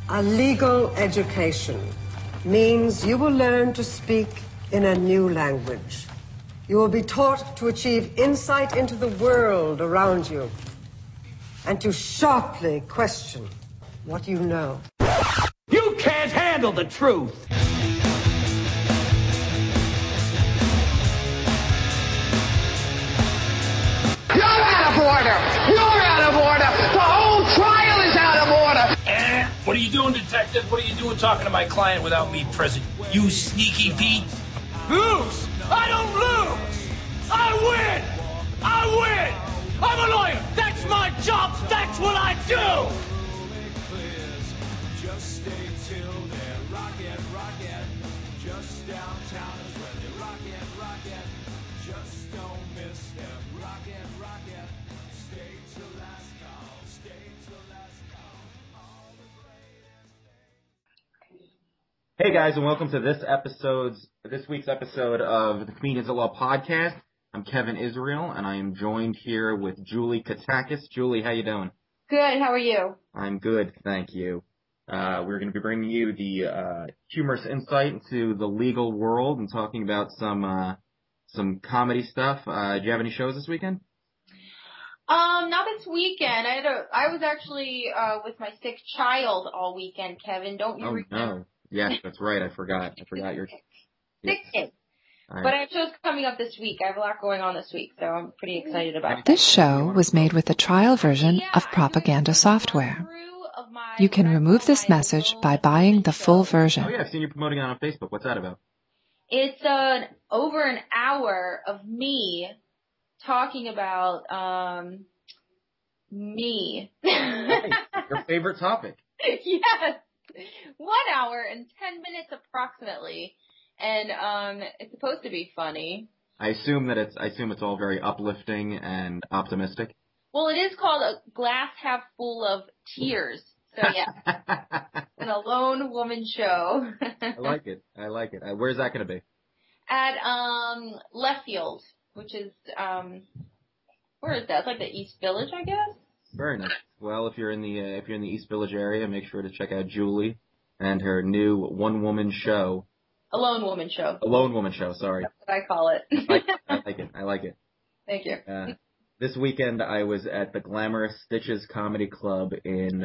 A legal education means you will learn to speak in a new language. You will be taught to achieve insight into the world around you and to sharply question what you know. You can't handle the truth! You're out of order! You're out of order! The whole trial is out of order! What are you doing, detective? What are you doing talking to my client without me present? You sneaky Pete! Lose! I don't lose! I win! I win! I'm a lawyer! That's my job! That's what I do! Hey guys, and welcome to this week's episode of the Comedians at Law podcast. I'm Kevin Israel, and I am joined here with Julie Katakis. Julie, how you doing? Good. How are you? I'm good, thank you. We're going to be bringing you the humorous insight into the legal world and talking about some comedy stuff. Do you have any shows this weekend? Not this weekend. I was actually with my sick child all weekend, Kevin. Don't you remember? No. Yes, that's right. I forgot your sick kid. But I have shows coming up this week. I have a lot going on this week, so I'm pretty excited about it. This show was made with a trial version of propaganda software. You can remove this message by buying the full version. Oh yeah, I've seen you promoting it on Facebook. What's that about? It's over an hour of me talking about me. Your favorite topic. Yes. 1 hour and 10 minutes approximately. And it's supposed to be funny. I assume it's all very uplifting and optimistic. Well, it is called A Glass Half Full of Tears. So yeah. An alone woman show. I like it. Where's that going to be? At Left Field, which is where is that? It's like the East Village, I guess. Very nice. Well, if you're in the East Village area, make sure to check out Julie and her new one-woman show. A lone woman show. A lone woman show, sorry. That's what I call it. I like it. Thank you. This weekend I was at the Glamorous Stitches Comedy Club in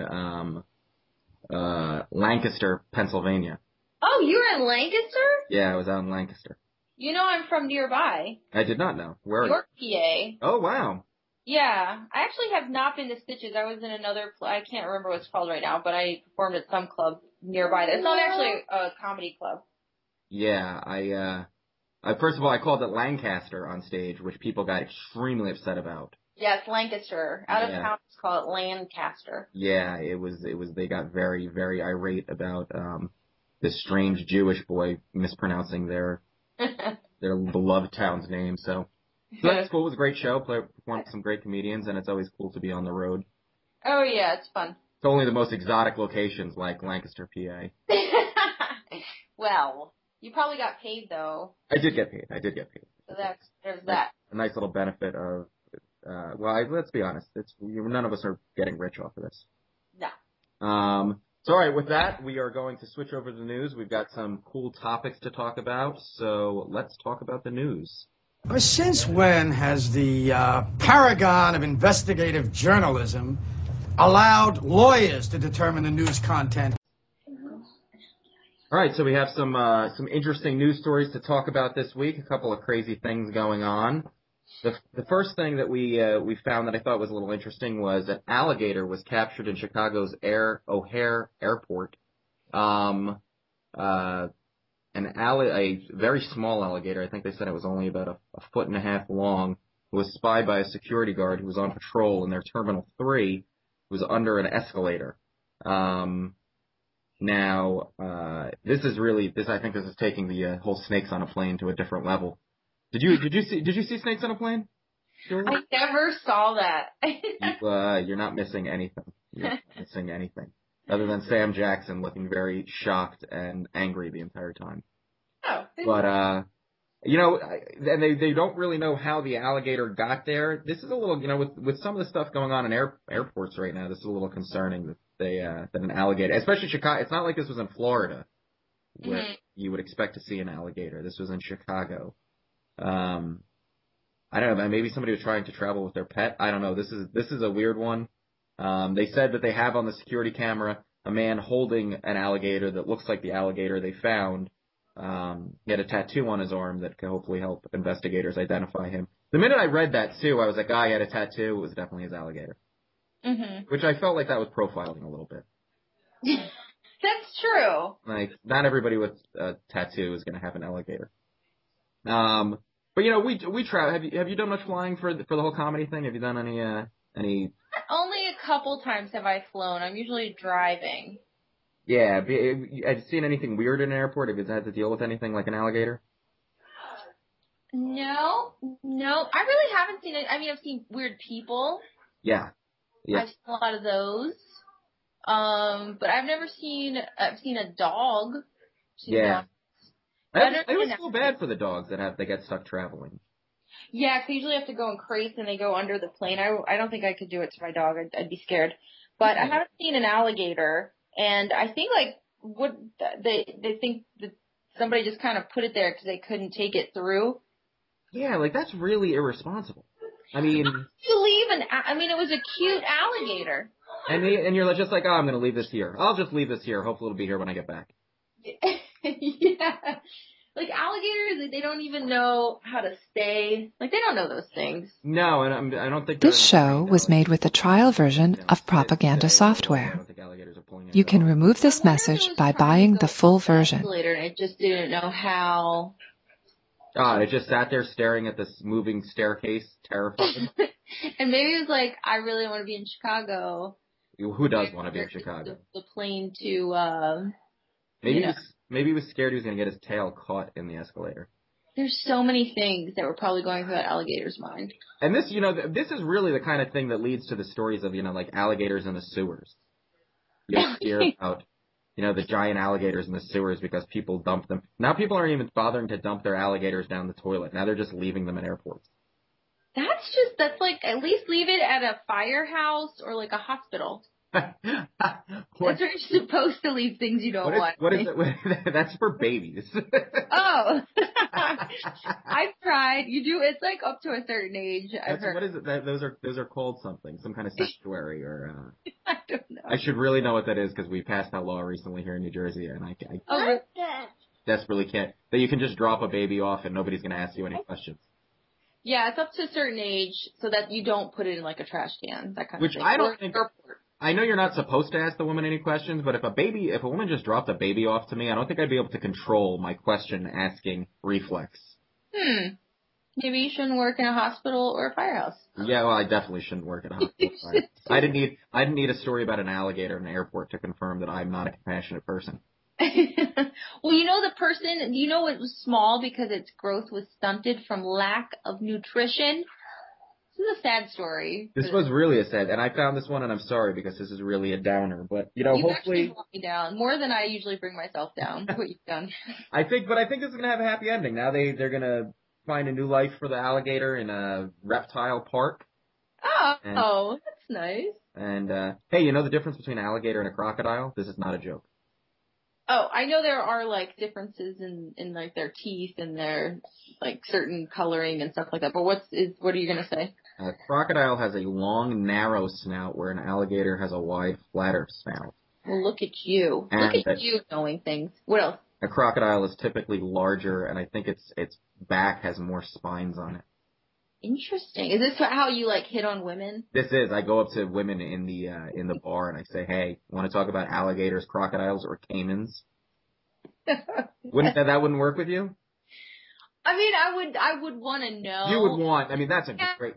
Lancaster, Pennsylvania. Oh, you were in Lancaster? Yeah, I was out in Lancaster. You know I'm from nearby. I did not know. Where? York, PA. Oh, wow. Yeah, I actually have not been to Stitches. I was in another, I can't remember what it's called right now, but I performed at some club nearby. It's not actually a comedy club. Yeah, I first of all, I called it Lancaster on stage, which people got extremely upset about. Yes, Lancaster. Out of town, it's called Lancaster. Yeah, it was, they got very, very irate about, this strange Jewish boy mispronouncing their beloved town's name, so that's cool. It was a great show. Performed with some great comedians, and it's always cool to be on the road. Oh yeah, it's fun. It's only the most exotic locations like Lancaster, PA. Well, you probably got paid though. I did get paid. So there's that. A nice little benefit of, let's be honest. None of us are getting rich off of this. No. So all right, with that, we are going to switch over to the news. We've got some cool topics to talk about, so let's talk about the news. Since when has the paragon of investigative journalism allowed lawyers to determine the news content? All right, so we have some interesting news stories to talk about this week. A couple of crazy things going on. The first thing that we found that I thought was a little interesting was an alligator was captured in Chicago's O'Hare Airport. A very small alligator. I think they said it was only about a foot and a half long. Was spied by a security guard who was on patrol in their Terminal 3. Who was under an escalator. Now, I think this is taking the whole snakes on a plane to a different level. Did you see Snakes on a Plane? Julie? I never saw that. You're not missing anything. You're not missing anything. Other than Sam Jackson looking very shocked and angry the entire time. Oh. But, and they don't really know how the alligator got there. This is a little, with some of the stuff going on in airports right now, this is a little concerning. than an alligator, especially Chicago. It's not like this was in Florida where you would expect to see an alligator. This was in Chicago. I don't know, maybe somebody was trying to travel with their pet. I don't know. This is a weird one. They said that they have on the security camera a man holding an alligator that looks like the alligator they found. He had a tattoo on his arm that could hopefully help investigators identify him. The minute I read that, too, I was like, he had a tattoo. It was definitely his alligator. Mm-hmm. Which I felt like that was profiling a little bit. That's true. Like, not everybody with a tattoo is going to have an alligator. But, you know, we try. Have you done much flying for the whole comedy thing? Have you done any? Only a couple times have I flown. I'm usually driving. Yeah. Have you seen anything weird in an airport? Have you had to deal with anything like an alligator? No. I really haven't seen it. I mean, I've seen weird people. Yeah. I've seen a lot of those. But I've seen a dog. I always feel bad for the dogs that get stuck traveling. Yeah, 'cause they usually have to go in crates and they go under the plane. I don't think I could do it to my dog. I'd be scared. But I haven't seen an alligator, and I think they think that somebody just kind of put it there because they couldn't take it through. Yeah, like that's really irresponsible. I mean, it was a cute alligator. And you're just like, I'm going to leave this here. I'll just leave this here. Hopefully it'll be here when I get back. Yeah. Like alligators, they don't even know how to stay. Like they don't know those things. No, and I don't think this show was made with a trial version of propaganda software. You can remove this message by buying the full version. And it just didn't know how. It just sat there staring at this moving staircase, terrified. And maybe it was like, I really want to be in Chicago. Who does want to be in Chicago? The plane to, Maybe he was scared he was going to get his tail caught in the escalator. There's so many things that were probably going through that alligator's mind. And this, this is really the kind of thing that leads to the stories of, like alligators in the sewers. You hear about, the giant alligators in the sewers because people dump them. Now people aren't even bothering to dump their alligators down the toilet. Now they're just leaving them in airports. That's like, at least leave it at a firehouse or like a hospital. That's where you're supposed to leave things you don't want. What is it? That's for babies. Oh. I've tried. You do. It's like up to a certain age. I've heard. What is it? Those are called something. Some kind of sanctuary or. I don't know. I should really know what that is because we passed that law recently here in New Jersey, and I desperately can't. That you can just drop a baby off and nobody's going to ask you any questions. Yeah, it's up to a certain age so that you don't put it in like a trash can, that kind of thing. Which I don't think. I know you're not supposed to ask the woman any questions, but if a woman just dropped a baby off to me, I don't think I'd be able to control my question asking reflex. Maybe you shouldn't work in a hospital or a firehouse. Yeah, well, I definitely shouldn't work in a hospital. I didn't need a story about an alligator in an airport to confirm that I'm not a compassionate person. Well, the person, it was small because its growth was stunted from lack of nutrition. This is a sad story. This was really a sad, and I found this one, and I'm sorry because this is really a downer. But hopefully, actually brought me down more than I usually bring myself down. What you've done. I think this is gonna have a happy ending. Now they're gonna find a new life for the alligator in a reptile park. Oh, that's nice. And hey, the difference between an alligator and a crocodile? This is not a joke. Oh, I know there are like differences in like their teeth and their like certain coloring and stuff like that. But what are you gonna say? A crocodile has a long, narrow snout, where an alligator has a wide, flatter snout. Well, look at you! Look at you knowing things. What else? A crocodile is typically larger, and I think its back has more spines on it. Interesting. Is this how you like hit on women? This is. I go up to women in the bar and I say, "Hey, want to talk about alligators, crocodiles, or caimans?" That wouldn't work with you? I mean, I would want to know. You would want. I mean, that's a great.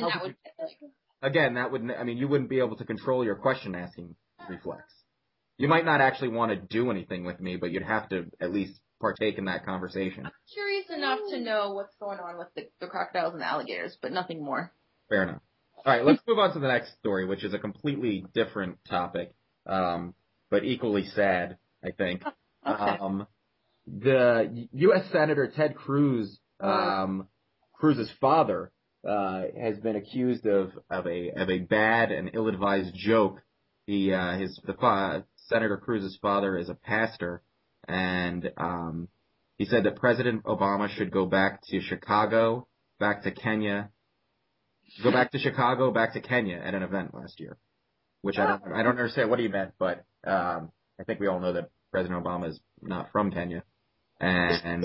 You wouldn't be able to control your question asking reflex. You might not actually want to do anything with me, but you'd have to at least partake in that conversation. I'm curious enough to know what's going on with the crocodiles and the alligators, but nothing more. Fair enough. All right, let's move on to the next story, which is a completely different topic, but equally sad, I think. Okay. The U.S. Senator Ted Cruz, Cruz's father, has been accused of a bad and ill-advised joke Senator Cruz's father is a pastor, and he said that President Obama should go back to Chicago, back to Kenya at an event last year, which I don't understand what he meant, but I think we all know that President Obama is not from Kenya, and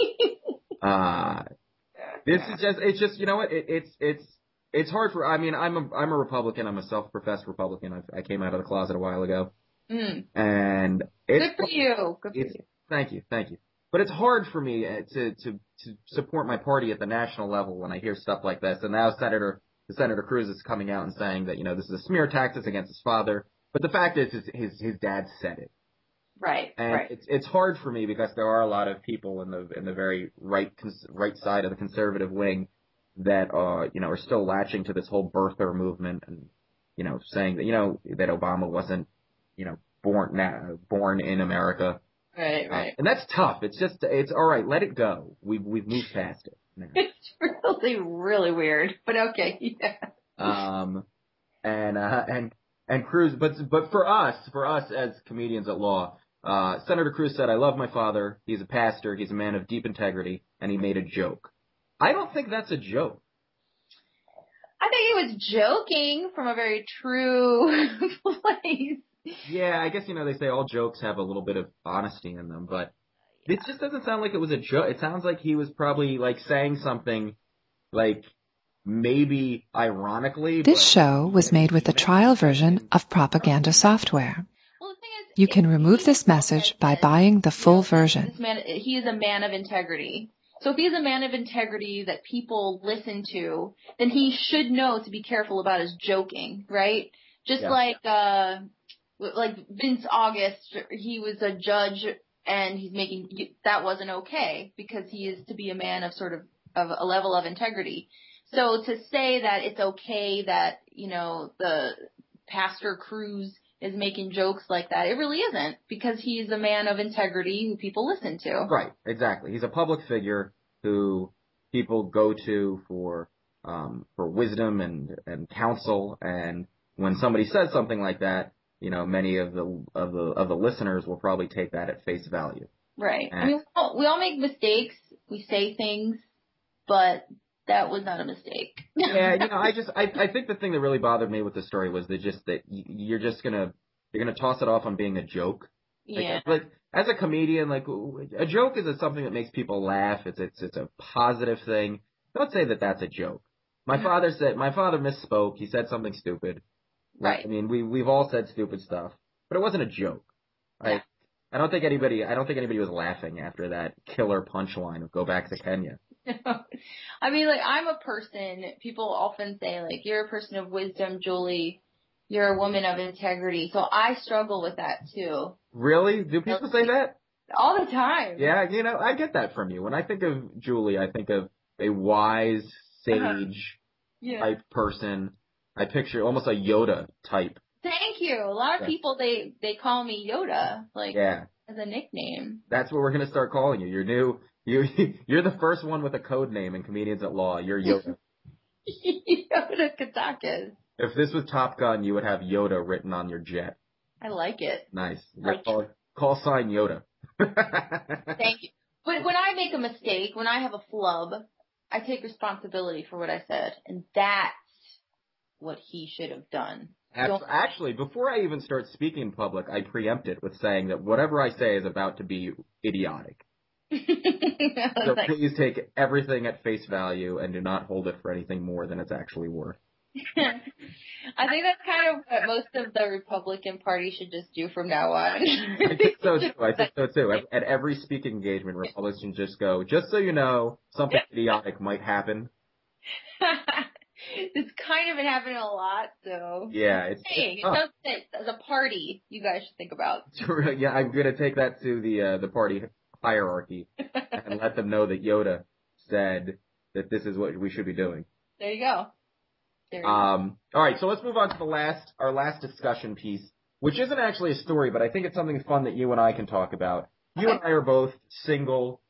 this is it's just, you know what, it's hard for, I mean, I'm a Republican, I'm a self-professed Republican, I came out of the closet a while ago, and good for you. Thank you. But it's hard for me to support my party at the national level when I hear stuff like this. And now Senator Cruz is coming out and saying that, you know, this is a smear tactic against his father. But the fact is his dad said it. Right. And right. It's hard for me because there are a lot of people in the very right side of the conservative wing that are still latching to this whole birther movement and, you know, saying that, you know, that Obama wasn't, you know, born in America. Right. And that's tough. It's all right. Let it go. We've moved past it now. It's really, really weird, but okay. Yeah. And Cruz, but for us as comedians at law, Senator Cruz said, "I love my father. He's a pastor. He's a man of deep integrity, and he made a joke." I don't think that's a joke. I think he was joking from a very true place. Yeah, I guess, you know, they say all jokes have a little bit of honesty in them, but it just doesn't sound like it was a joke. It sounds like he was probably, like, saying something, like, maybe ironically. This show was made with the trial version of Propaganda software. Well, the thing is, you can remove this message by buying the full version. He is a man of integrity. So if he's a man of integrity that people listen to, then he should know to be careful about his joking, right? Just like Vince August, he was a judge and that wasn't okay because he is to be a man of sort of a level of integrity. So to say that it's okay that, you know, the Pastor Cruz is making jokes like that, it really isn't, because he's a man of integrity who people listen to. Right, exactly. He's a public figure who people go to for wisdom and counsel, and when somebody says something like that, you know, many of the listeners will probably take that at face value. Right. I mean, we all make mistakes. We say things, but that was not a mistake. Yeah, you know, I think the thing that really bothered me with the story was that you're gonna toss it off on being a joke. Yeah. Like as a comedian, like a joke is something that makes people laugh. It's a positive thing. Don't say that that's a joke. My father misspoke. He said something stupid. Right. I mean, we've all said stupid stuff, but it wasn't a joke. Yeah. I don't think anybody was laughing after that killer punchline of "Go back to Kenya." I mean, like, I'm a person, people often say, like, you're a person of wisdom, Julie. You're a woman of integrity. So I struggle with that, too. Really? Do people say that? All the time. Yeah, you know, I get that from you. When I think of Julie, I think of a wise, sage type person. I picture almost a Yoda type. Thank you. A lot of people, they call me Yoda, like, as a nickname. That's what we're going to start calling you. You're the first one with a code name in Comedians at Law. You're Yoda. Yoda Katakis. If this was Top Gun, you would have Yoda written on your jet. I like it. Nice. Call sign Yoda. Thank you. But when I make a mistake, when I have a flub, I take responsibility for what I said. And that's what he should have done. Actually, before I even start speaking in public, I preempt it with saying that whatever I say is about to be idiotic. So please take everything at face value and do not hold it for anything more than it's actually worth. I think that's kind of what most of the Republican Party should just do from now on. I think so too. At every speaking engagement, Republicans just go, just so you know, something idiotic might happen. It's kind of been happening a lot, so. Yeah, it's something as a party you guys should think about. Yeah, I'm gonna take that to the party hierarchy and let them know that Yoda said that this is what we should be doing. There you go. All right, so let's move on to our last discussion piece, which isn't actually a story, but I think it's something fun that you and I can talk about. You and I are both single,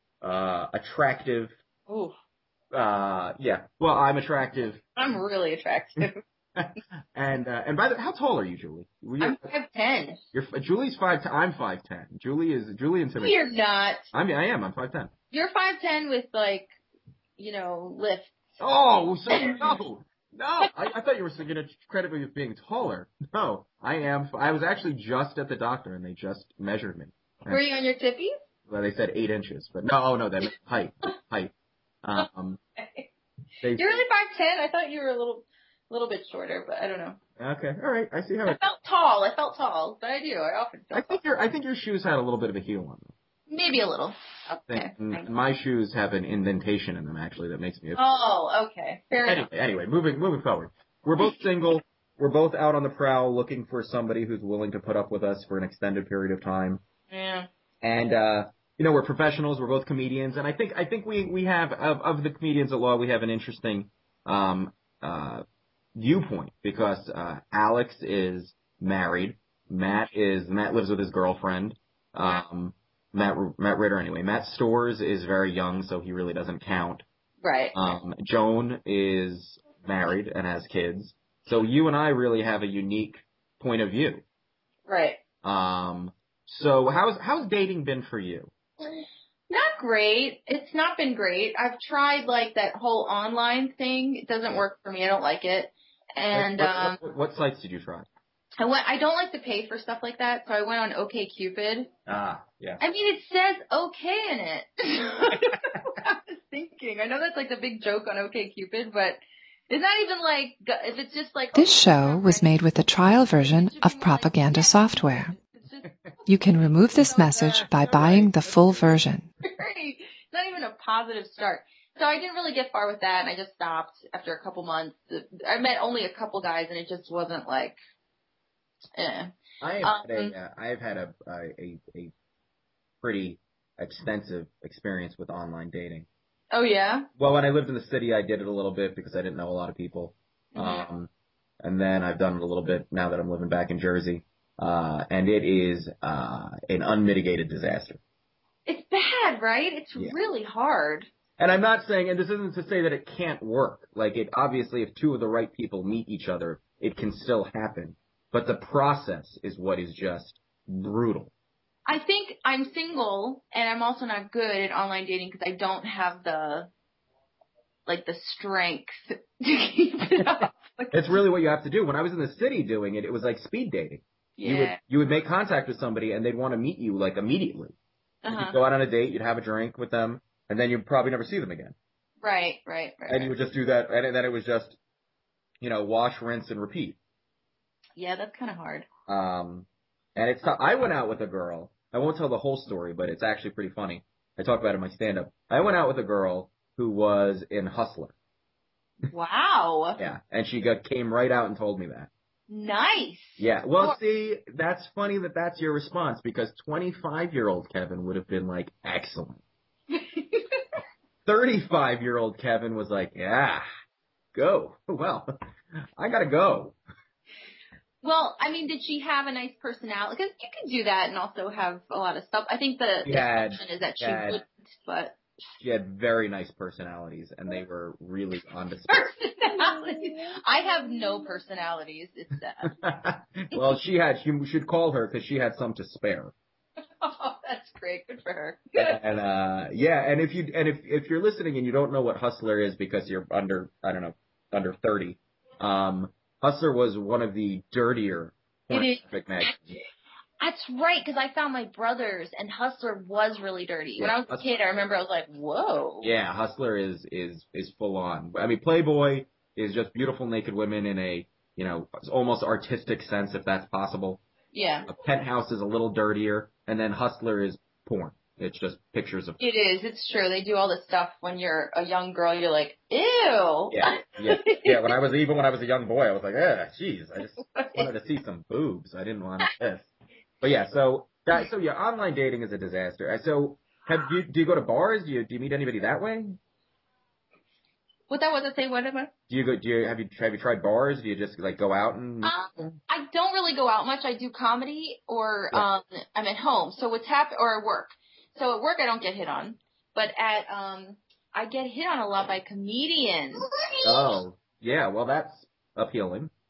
attractive. Ooh. Yeah. Well, I'm attractive. I'm really attractive. And by the way, how tall are you, Julie? I'm 5'10". Julie's 5'10". I'm 5'10". Julie intimidates. You're not. I am. I'm 5'10". You're 5'10" with like, lifts. Oh, so no. I thought you were going to credit me with being taller. No, I am. I was actually just at the doctor, and they just measured me. Were you on your tippies? Well, they said 8 inches, but no, that meant height. Okay. You're really 5'10". I thought you were a little bit shorter, but I don't know. Okay, all right. I see how I felt tall, but I do. I often feel tall. I think your shoes had a little bit of a heel on them. Maybe a little. Okay. And my shoes have an indentation in them, actually, that makes me. Oh, okay. Fair enough. Anyway, moving forward. We're both single. We're both out on the prowl looking for somebody who's willing to put up with us for an extended period of time. Yeah. And we're professionals. We're both comedians, and I think we have of the comedians at law, we have an interesting viewpoint because Alex is married. Matt lives with his girlfriend. Matt Ritter, anyway. Matt Stores is very young, so he really doesn't count. Right. Joan is married and has kids. So you and I really have a unique point of view. Right. So how's dating been for you? Not great. It's not been great. I've tried like that whole online thing. It doesn't work for me. I don't like it. And what sites did you try? I don't like to pay for stuff like that, so I went on OkCupid. Yeah. I mean, it says okay in it. I was thinking. I know that's like the big joke on OkCupid, but it's not even like, if it's just like... This show was made with the trial version of Propaganda software. You can remove this message by buying the full version. It's not even a positive start. So I didn't really get far with that, and I just stopped after a couple months. I met only a couple guys, and it just wasn't like... I've had a pretty extensive experience with online dating. Oh yeah? Well, when I lived in the city, I did it a little bit because I didn't know a lot of people. Mm-hmm. And then I've done it a little bit now that I'm living back in Jersey. And it is an unmitigated disaster. It's bad, right? It's really hard. And I'm not saying, and this isn't to say that it can't work. Like, it obviously, if two of the right people meet each other, it can still happen. But the process is what is just brutal. I think I'm single, and I'm also not good at online dating because I don't have the strength to keep it up. It's really what you have to do. When I was in the city doing it, it was like speed dating. Yeah. You would make contact with somebody, and they'd want to meet you, like, immediately. Uh-huh. You'd go out on a date, you'd have a drink with them, and then you'd probably never see them again. Right. And you would just do that, and then it was just, wash, rinse, and repeat. Yeah, that's kind of hard. And it's tough. I went out with a girl. I won't tell the whole story, but it's actually pretty funny. I talk about it in my stand-up. I went out with a girl who was in Hustler. Wow. Yeah, and she came right out and told me that. Nice. Yeah, well, see, that's funny that's your response, because 25-year-old Kevin would have been like, excellent. 35-year-old Kevin was like, yeah, go. Well, I gotta go. Well, I mean, did she have a nice personality? Because you can do that and also have a lot of stuff. I think the assumption is that she wouldn't, but... She had very nice personalities, and they were really on display. Personalities? I have no personalities. It's sad. Well, you should call her because she had some to spare. Oh, that's great. Good for her. And and if you're listening and you don't know what Hustler is because you're under 30, Hustler was one of the dirtier pornographic magazines. That's right, because I found my brothers, and Hustler was really dirty. Yeah, when I was a kid, I remember I was like, whoa. Yeah, Hustler is full on. I mean, Playboy is just beautiful naked women in a, almost artistic sense, if that's possible. Yeah. A Penthouse is a little dirtier, and then Hustler is porn. It's just pictures of... It is. It's true. They do all this stuff when you're a young girl. You're like, ew. Yeah. When I was a young boy, I was like, jeez. I just wanted to see some boobs. I didn't want this. But yeah, so online dating is a disaster. So, do you go to bars? Do you meet anybody that way? What that was I say? What am I? Have you tried bars? Do you just like go out and? I don't really go out much. I do comedy or I'm at home. So what's or at work. So at work I don't get hit on, but at I get hit on a lot by comedians. Oh yeah, well that's appealing.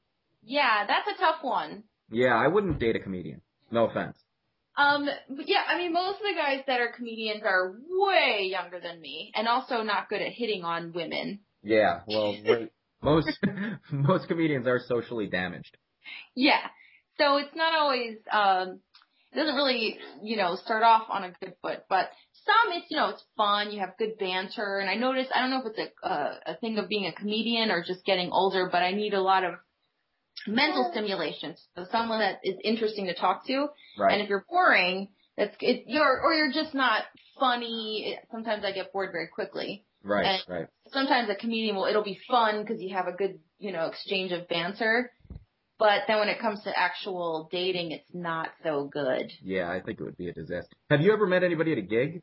Yeah, that's a tough one. Yeah, I wouldn't date a comedian. No offense. But yeah, I mean, most of the guys that are comedians are way younger than me, and also not good at hitting on women. Yeah, well, most comedians are socially damaged. Yeah, so it's not always, it doesn't really, start off on a good foot, but some it's, it's fun, you have good banter, and I don't know if it's a thing of being a comedian or just getting older, but I need a lot of mental stimulation, so someone that is interesting to talk to, right. And if you're boring, you're just not funny, sometimes I get bored very quickly. Right, and right. Sometimes a comedian it'll be fun because you have a good, exchange of banter. But then when it comes to actual dating, it's not so good. Yeah, I think it would be a disaster. Have you ever met anybody at a gig?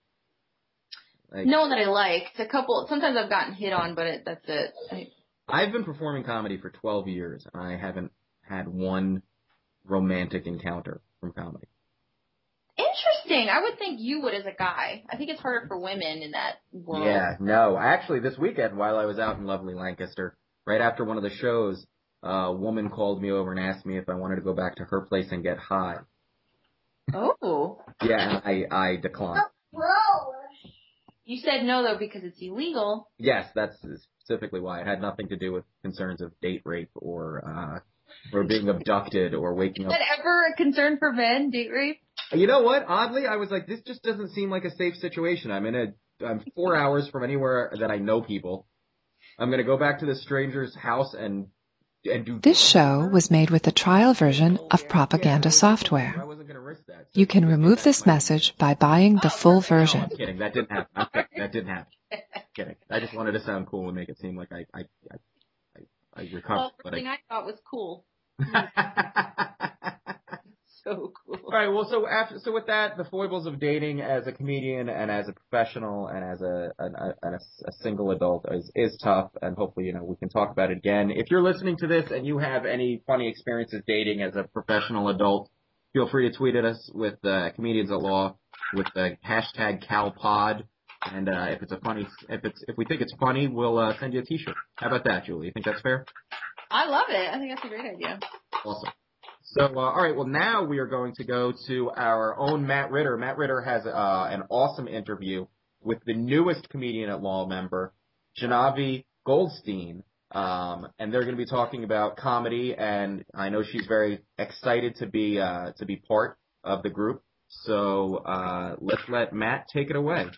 No one that I liked. Sometimes I've gotten hit on, but that's it. I've been performing comedy for 12 years, and I haven't had one romantic encounter from comedy. Interesting. I would think you would as a guy. I think it's harder for women in that world. Yeah, no. Actually, this weekend, while I was out in lovely Lancaster, right after one of the shows, a woman called me over and asked me if I wanted to go back to her place and get high. Oh. Yeah, and I declined. You said no, though, because it's illegal. Yes, that's specifically why. It had nothing to do with concerns of date rape or being abducted or waking up. Is that ever a concern for men, date rape? You know what? Oddly, I was like, this just doesn't seem like a safe situation. I'm 4 hours from anywhere that I know people. I'm going to go back to this stranger's house and do... This show was made with the trial version of Propaganda software. You can remove this message by buying the full version. I'm kidding. That didn't happen. That didn't happen. Kidding. I just wanted to sound cool and make it seem like I recovered. Well, the thing I thought was cool. So cool. All right. Well, so with that, the foibles of dating as a comedian and as a professional and as a single adult is tough, and hopefully, we can talk about it again. If you're listening to this and you have any funny experiences dating as a professional adult, feel free to tweet at us with Comedians at Law with the hashtag CalPod. And if we think it's funny, we'll send you a T-shirt. How about that, Julie? You think that's fair? I love it. I think that's a great idea. Awesome. So, all right. Well, now we are going to go to our own Matt Ritter. Matt Ritter has an awesome interview with the newest Comedian at Law member, Janavi Goldstein, and they're going to be talking about comedy. And I know she's very excited to be part of the group. So let's let Matt take it away.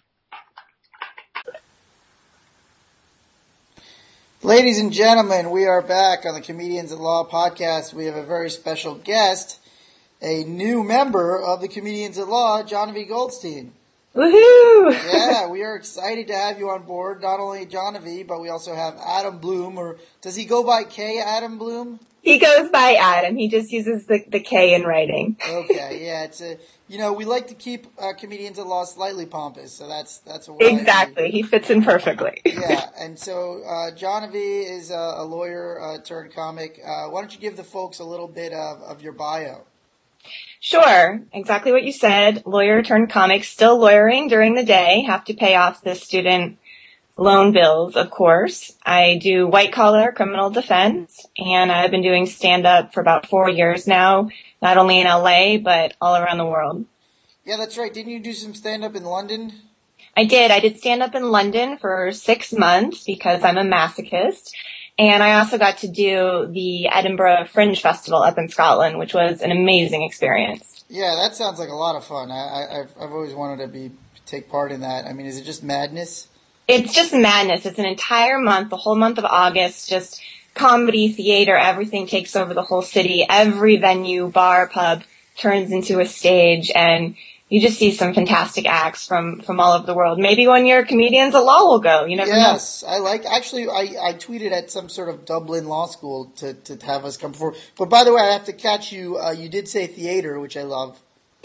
Ladies and gentlemen, we are back on the Comedians at Law podcast. We have a very special guest, a new member of the Comedians at Law, Janavi Goldstein. Woohoo! Yeah, we are excited to have you on board. Not only Janavi, but we also have Adam Bloom, or does he go by K, Adam Bloom? He goes by Adam. He just uses the K in writing. Okay, yeah, it's we like to keep Comedians at Law slightly pompous, so that's what exactly. He fits in perfectly. Yeah, and so Janavi is a lawyer turned comic. Why don't you give the folks a little bit of your bio? Sure, exactly what you said. Lawyer turned comic, still lawyering during the day. Have to pay off the student loan bills, of course. I do white-collar criminal defense, and I've been doing stand-up for about 4 years now, not only in LA, but all around the world. Yeah, that's right. Didn't you do some stand-up in London? I did. I did stand-up in London for 6 months because I'm a masochist, and I also got to do the Edinburgh Fringe Festival up in Scotland, which was an amazing experience. Yeah, that sounds like a lot of fun. I've always wanted to take part in that. I mean, is it just madness? It's just madness. It's an entire month, the whole month of August, just comedy, theater, everything takes over the whole city. Every venue, bar, pub turns into a stage, and you just see some fantastic acts from all over the world. Maybe one year Comedians at Law will go. You never know. Yes, I tweeted at some sort of Dublin law school to have us come forward. But by the way, I have to catch you. You did say theater, which I love.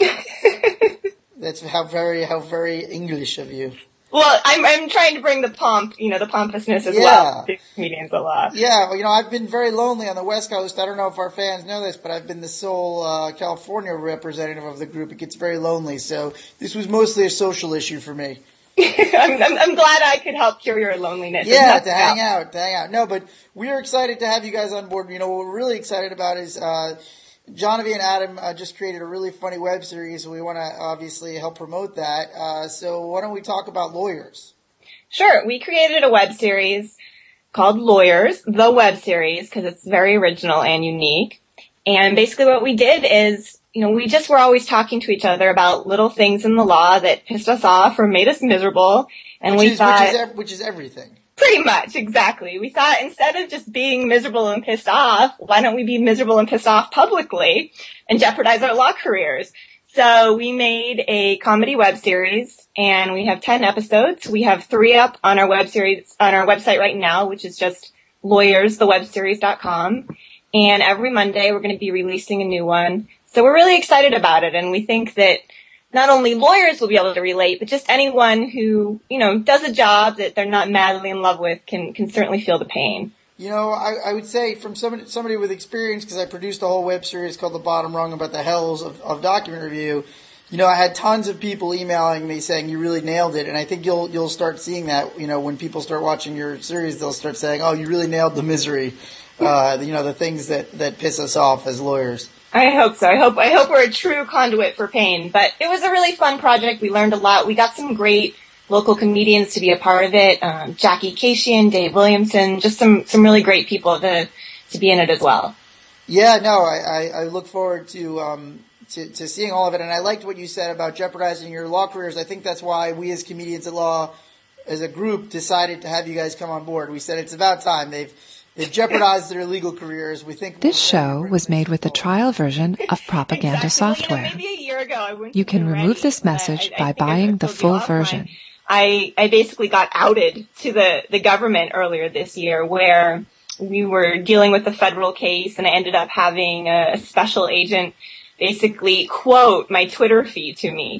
That's how very English of you. Well, I'm trying to bring the pomp, the pompousness as well to Comedians at Law. Yeah, well, I've been very lonely on the West Coast. I don't know if our fans know this, but I've been the sole California representative of the group. It gets very lonely, so this was mostly a social issue for me. I'm glad I could help cure your loneliness. Yeah, to hang out. No, but we're excited to have you guys on board. You know, what we're really excited about is, Jonavi and Adam just created a really funny web series. We want to obviously help promote that. So why don't we talk about Lawyers? Sure. We created a web series called Lawyers, the web series, because it's very original and unique. And basically what we did is, we just were always talking to each other about little things in the law that pissed us off or made us miserable. And which is everything. Pretty much, exactly. We thought instead of just being miserable and pissed off, why don't we be miserable and pissed off publicly and jeopardize our law careers? So we made a comedy web series, and we have 10 episodes. We have 3 up on our website right now, which is just lawyersthewebseries.com. And every Monday we're going to be releasing a new one. So we're really excited about it, and we think that not only lawyers will be able to relate, but just anyone who, does a job that they're not madly in love with can certainly feel the pain. I would say from somebody with experience, because I produced a whole web series called The Bottom Rung about the hells of document review. I had tons of people emailing me saying you really nailed it, and I think you'll start seeing that. When people start watching your series, they'll start saying, "Oh, you really nailed the misery." The things that piss us off as lawyers. I hope so. I hope we're a true conduit for pain. But it was a really fun project. We learned a lot. We got some great local comedians to be a part of it. Jackie Cation, Dave Williamson, just some really great people to be in it as well. Yeah, no, I look forward to seeing all of it. And I liked what you said about jeopardizing your law careers. I think that's why we as Comedians at Law, as a group, decided to have you guys come on board. We said it's about time. They've jeopardized their legal careers. We think this show was made with the trial version of Propaganda software. Maybe a year ago, you can remove this message by buying the full version. I basically got outed to the government earlier this year, where we were dealing with a federal case, and I ended up having a special agent basically quote my Twitter feed to me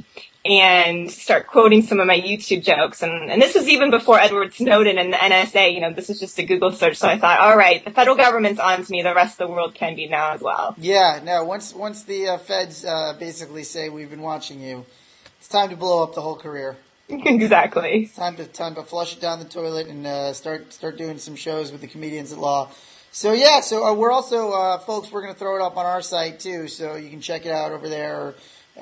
and start quoting some of my YouTube jokes. And this was even before Edward Snowden and the NSA. This is just a Google search. So I thought, all right, the federal government's on to me. The rest of the world can be now as well. Yeah, no, once the feds basically say we've been watching you, it's time to blow up the whole career. Exactly. It's time to flush it down the toilet and start doing some shows with the Comedians at Law. So yeah, we're also, folks, we're going to throw it up on our site too, so you can check it out over there.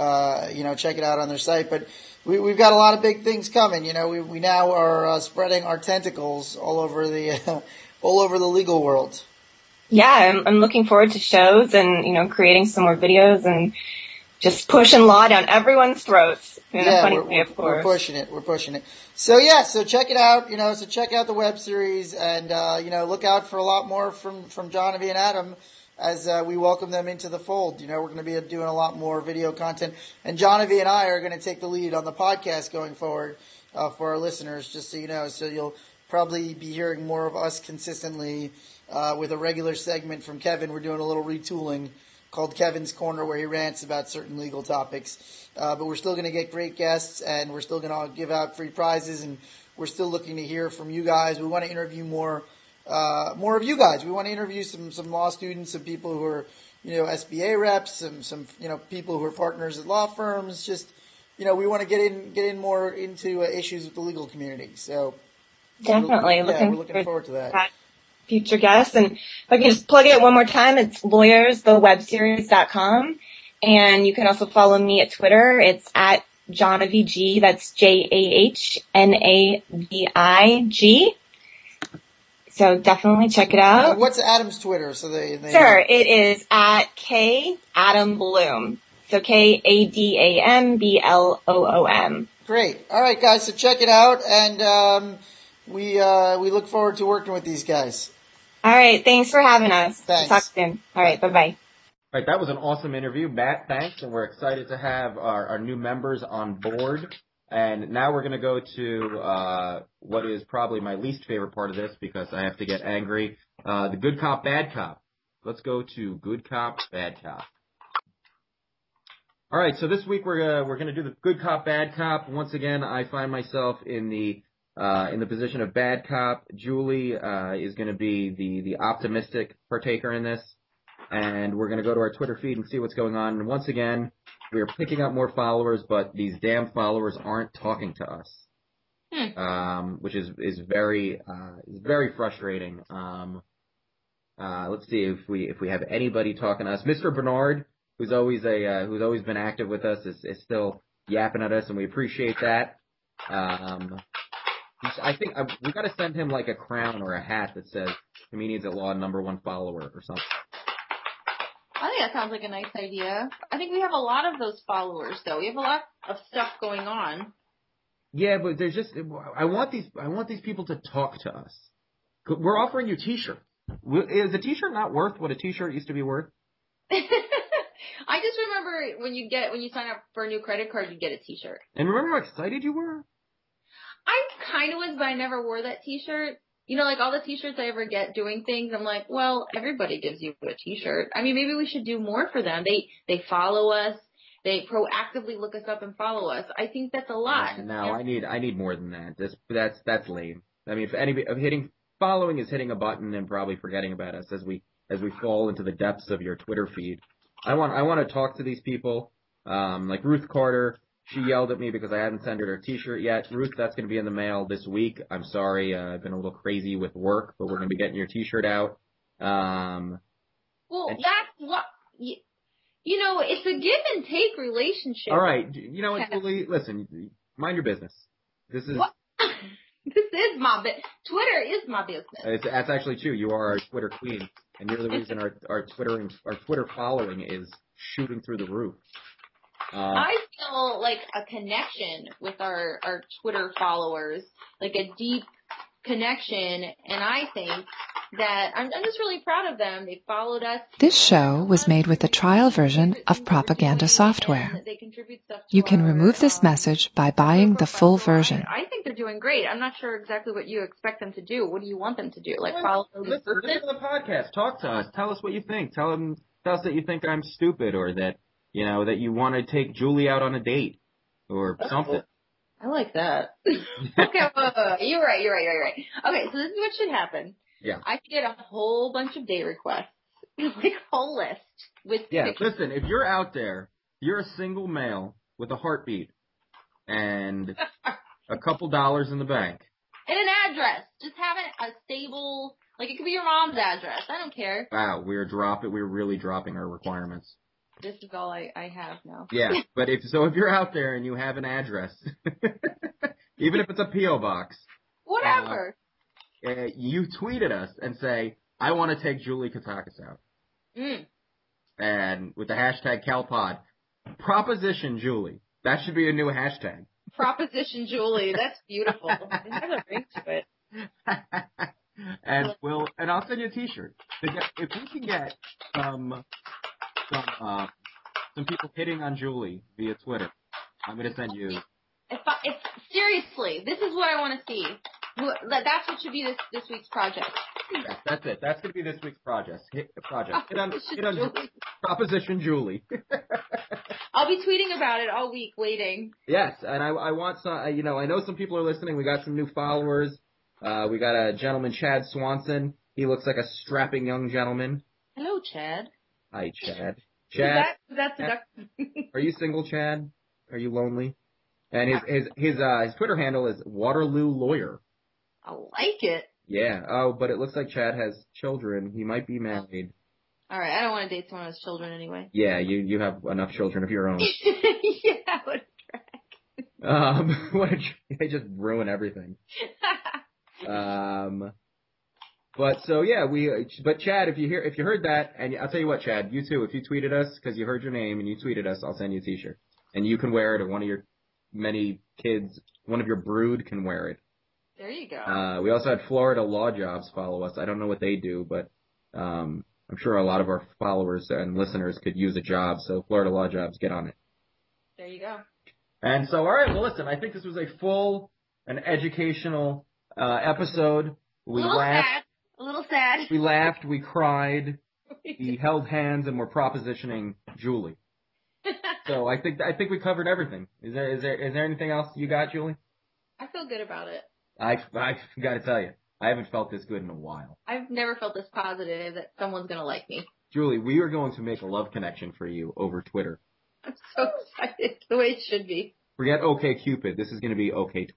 Check it out on their site. But we've got a lot of big things coming. We now are spreading our tentacles all over the legal world. Yeah, I'm looking forward to shows and creating some more videos and just pushing law down everyone's throats in a funny way, of course. We're pushing it. So yeah, so check it out. So check out the web series and look out for a lot more from Jonavi and Adam as we welcome them into the fold. We're going to be doing a lot more video content. And Jonavi and I are going to take the lead on the podcast going forward for our listeners, just so you know. So you'll probably be hearing more of us consistently with a regular segment from Kevin. We're doing a little retooling called Kevin's Corner, where he rants about certain legal topics. But we're still going to get great guests, and we're still going to give out free prizes, and we're still looking to hear from you guys. We want to interview more of you guys. We want to interview some law students, some people who are, SBA reps, some people who are partners at law firms. Just, we want to get in more into issues with the legal community. So definitely, we're looking forward to that. Future guests. And if I can just plug it one more time, it's lawyersthewebseries.com. And you can also follow me at Twitter. It's at JahnaVig. That's JahnaVig. So definitely check it out. What's Adam's Twitter? So they Sure, it is at @KAdamBloom. So KADAMBLOOM. Great. All right, guys. So check it out, and we look forward to working with these guys. All right. Thanks for having us. Thanks. Talk soon. All right. Bye-bye. All right, that was an awesome interview. Matt, thanks, and we're excited to have our new members on board. And now we're going to go to what is probably my least favorite part of this, because I have to get angry, the good cop, bad cop. Let's go to good cop, bad cop. All right, so this week we're going to do the good cop, bad cop. Once again, I find myself in the position of bad cop. Julie is going to be the optimistic partaker in this. And we're going to go to our Twitter feed and see what's going on. And once again, we are picking up more followers, but these damn followers aren't talking to us. which is very frustrating. Let's see if we have anybody talking to us. Mr. Bernard, who's always been active with us, is still yapping at us, and we appreciate that. I think we got to send him like a crown or a hat that says "Comedians at Law #1 follower" or something. I think that sounds like a nice idea. I think we have a lot of those followers, though. We have a lot of stuff going on. Yeah, but there's just I want these people to talk to us. We're offering you T-shirts. Is a T-shirt not worth what a T-shirt used to be worth? I just remember when you sign up for a new credit card, you get a T-shirt. And remember how excited you were? I kind of was, but I never wore that T-shirt. You know, like all the T-shirts I ever get doing things, I'm like, well, everybody gives you a T-shirt. I mean, maybe we should do more for them. They follow us. They proactively look us up and follow us. I think that's a lot. No, I need more than that. That's lame. I mean, if following is hitting a button and probably forgetting about us as we fall into the depths of your Twitter feed. I want to talk to these people. Like Ruth Carter. She yelled at me because I haven't sent her T-shirt yet. Ruth, that's going to be in the mail this week. I'm sorry. I've been a little crazy with work, but we're going to be getting your T-shirt out. Well, that's what... You know, it's a give and take relationship. All right. You know what, Julie? Listen, mind your business. This is... What? This is my business. Twitter is my business. That's actually true. You are our Twitter queen, and you're the reason our Twitter following is shooting through the roof. I feel like a connection with our Twitter followers, like a deep connection, and I think that I'm just really proud of them. They followed us. This show was made with a trial version of Propaganda software. You can remove this message by buying the full version. I think they're doing great. I'm not sure exactly what you expect them to do. What do you want them to do? Like follow listen to the podcast. Talk to us. Tell us what you think. Tell us that you think I'm stupid, or that that you want to take Julie out on a date or something. I like that. Okay, you're right. Okay, so this is what should happen. Yeah. I should get a whole bunch of date requests, like a whole list with pictures. Listen, if you're out there, you're a single male with a heartbeat and a couple dollars in the bank. And an address. Just have a stable, like it could be your mom's address. I don't care. Wow, we're really dropping our requirements. This is all I have now. Yeah, but if you're out there and you have an address, even if it's a P.O. box. Whatever. You tweet at us and say, I want to take Julie Katakis out. And with the hashtag CalPod, Proposition Julie. That should be a new hashtag. Proposition Julie. That's beautiful. It has a ring to it. And I'll send you a T-shirt. If we can get some people hitting on Julie via Twitter, I'm going to send you. If seriously, this is what I want to see. That's what should be this week's project. Yeah, that's it. That's going to be this week's project. Hit on Proposition Julie. I'll be tweeting about it all week, waiting. Yes, and I want some. I know some people are listening. We got some new followers. We got a gentleman, Chad Swanson. He looks like a strapping young gentleman. Hello, Chad. Hi, Chad. Chad, that's seductive. Are you single, Chad? Are you lonely? And his Twitter handle is Waterloo Lawyer. I like it. Yeah. Oh, but it looks like Chad has children. He might be married. All right. I don't want to date someone who has children anyway. Yeah, you have enough children of your own. Yeah, what a drag. They just ruin everything. But so yeah, but Chad, if you heard that, and I'll tell you what, Chad, you too, if you tweeted us because you heard your name and you tweeted us, I'll send you a T-shirt, and you can wear it, or one of your many kids, one of your brood can wear it. There you go. We also had Florida Law Jobs follow us. I don't know what they do, but I'm sure a lot of our followers and listeners could use a job. So Florida Law Jobs, get on it. There you go. And so, all right, well, listen, I think this was a full and educational episode. We laughed. A little sad. We laughed. We cried. We held hands, and we're propositioning Julie. So I think we covered everything. Is there anything else you got, Julie? I feel good about it. I got to tell you, I haven't felt this good in a while. I've never felt this positive that someone's going to like me. Julie, we are going to make a love connection for you over Twitter. I'm so excited. The way it should be. Forget OkCupid. This is going to be OK Twitter.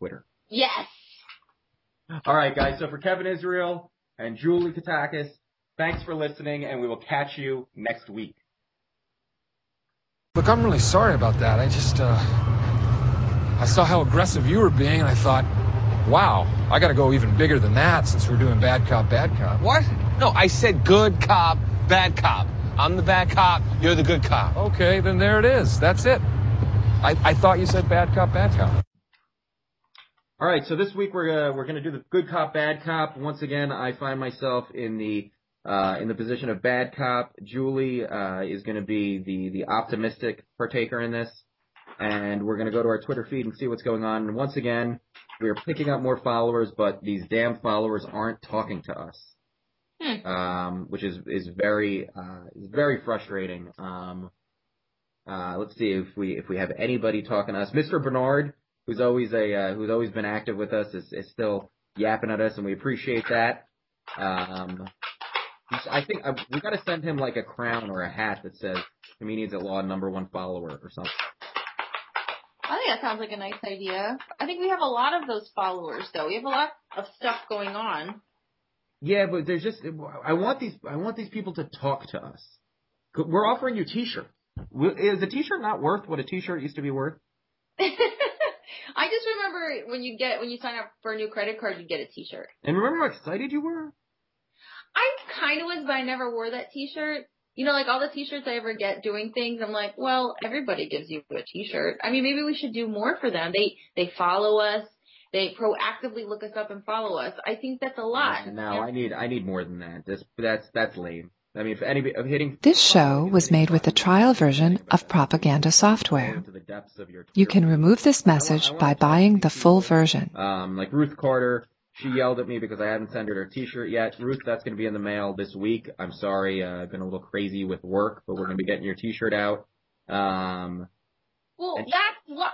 Yes. All right, guys. So for Kevin Israel and Julie Katakis, thanks for listening, and we will catch you next week. Look, I'm really sorry about that. I just, I saw how aggressive you were being, and I thought, wow, I gotta go even bigger than that since we're doing bad cop, bad cop. What? No, I said good cop, bad cop. I'm the bad cop, you're the good cop. Okay, then there it is. That's it. I thought you said bad cop, bad cop. All right, so this week we're gonna do the good cop, bad cop. Once again, I find myself in the position of bad cop. Julie is gonna be the optimistic partaker in this, and we're gonna go to our Twitter feed and see what's going on. And once again, we are picking up more followers, but these damn followers aren't talking to us, which is very frustrating. Let's see if we have anybody talking to us. Mr. Bernard, who's always been active with us, is still yapping at us, and we appreciate that. I think we got to send him like a crown or a hat that says "Comedians at Law #1 follower" or something. I think that sounds like a nice idea. I think we have a lot of those followers, though. We have a lot of stuff going on. Yeah, but there's just I want these people to talk to us. We're offering you T-shirt. Is a T-shirt not worth what a T-shirt used to be worth? I just remember when you sign up for a new credit card, you get a T-shirt. And remember how excited you were? I kind of was, but I never wore that T-shirt. You know, like all the T-shirts I ever get doing things, I'm like, well, everybody gives you a T-shirt. I mean, maybe we should do more for them. They follow us. They proactively look us up and follow us. I think that's a lot. No, I need more than that. That's lame. I mean, hitting. This show was made with a trial version of Propaganda software. You can remove this message by buying the full version. Like Ruth Carter, she yelled at me because I haven't sent her T-shirt yet. Ruth, that's going to be in the mail this week. I'm sorry, I've been a little crazy with work, but we're going to be getting your T-shirt out. Well, that's what.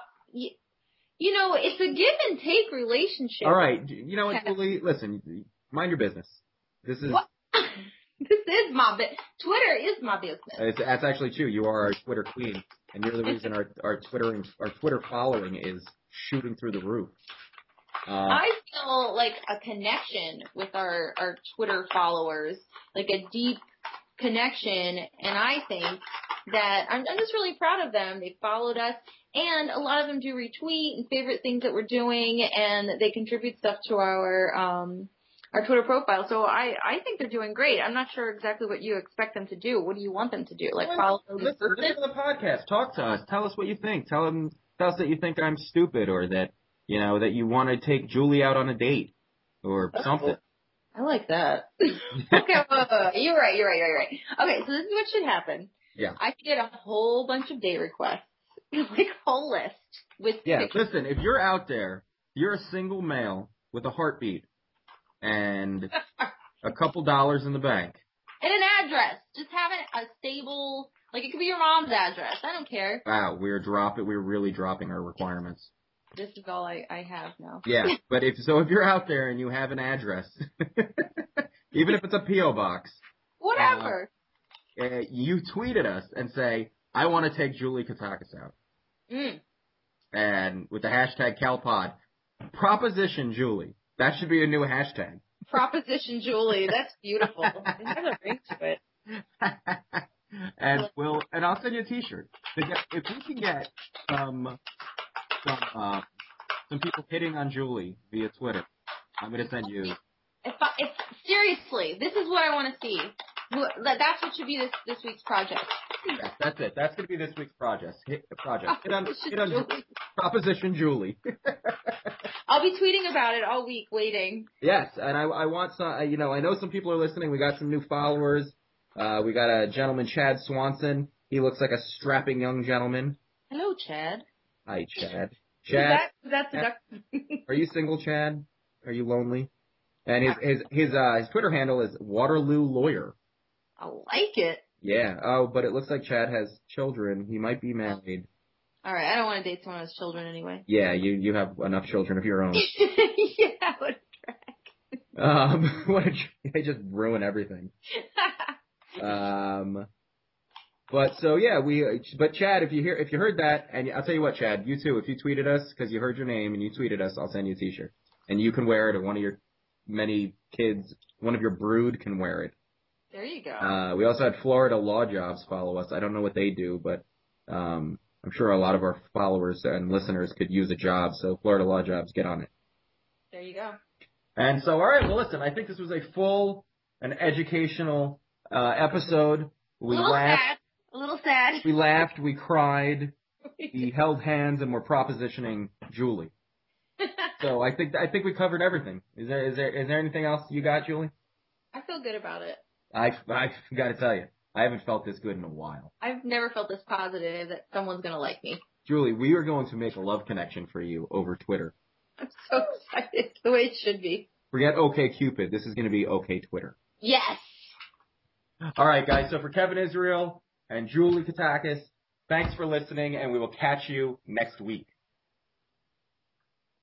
You know, it's a give and take relationship. All right, you know what, Julie? Listen, mind your business. This is. What? This is my business. Twitter is my business. That's actually true. You are our Twitter queen, and you're the reason our Twitter following is shooting through the roof. I feel like a connection with our Twitter followers, like a deep connection, and I think that I'm just really proud of them. They followed us, and a lot of them do retweet and favorite things that we're doing, and they contribute stuff to our Twitter profile. So I think they're doing great. I'm not sure exactly what you expect them to do. What do you want them to do? Like follow listen to the podcast. Talk to us. Tell us what you think. Tell us that you think I'm stupid, or that that you want to take Julie out on a date or something. I like that. Okay, you're right. Okay, so this is what should happen. Yeah. I should get a whole bunch of date requests, like a whole list with pictures. Listen, if you're out there, you're a single male with a heartbeat and a couple dollars in the bank. And an address. Just have a stable, like it could be your mom's address. I don't care. Wow, we're really dropping our requirements. This is all I have now. Yeah, but if you're out there and you have an address, even if it's a P.O. box. Whatever. You tweet at us and say, I want to take Julie Katakis out. And with the hashtag CalPod, Proposition Julie. That should be a new hashtag. Proposition Julie. That's beautiful. It has a ring to it. And I'll send you a T-shirt. If we can get some people hitting on Julie via Twitter, I'm going to send you. If seriously, this is what I want to see. That's what should be this week's project. Yes, that's it. That's going to be this week's project. Hit on Proposition Julie. I'll be tweeting about it all week, waiting. Yes, and I want some. I know some people are listening. We got some new followers. We got a gentleman, Chad Swanson. He looks like a strapping young gentleman. Hello, Chad. Hi, Chad. Chad, that's are you single, Chad? Are you lonely? And his Twitter handle is Waterloo Lawyer. I like it. Yeah. Oh, but it looks like Chad has children. He might be married. All right. I don't want to date someone who has children anyway. Yeah, you have enough children of your own. Yeah, what a drag. They just ruin everything. But so yeah, but Chad, if you heard that, and I'll tell you what, Chad, you too, if you tweeted us because you heard your name and you tweeted us, I'll send you a t-shirt. And you can wear it, or one of your many kids, one of your brood can wear it. There you go. We also had Florida Law Jobs follow us. I don't know what they do, but I'm sure a lot of our followers and listeners could use a job, so Florida Law Jobs, get on it. There you go. And so, all right, well, listen, I think this was a full and educational episode. We laughed. A little sad. We laughed, we cried, we held hands, and we're propositioning Julie. So I think we covered everything. Is there anything else you got, Julie? I feel good about it. I've got to tell you, I haven't felt this good in a while. I've never felt this positive that someone's going to like me. Julie, we are going to make a love connection for you over Twitter. I'm so excited. The way it should be. Forget OkCupid. This is going to be OK Twitter. Yes. All right, guys. So for Kevin Israel and Julie Katakis, thanks for listening, and we will catch you next week.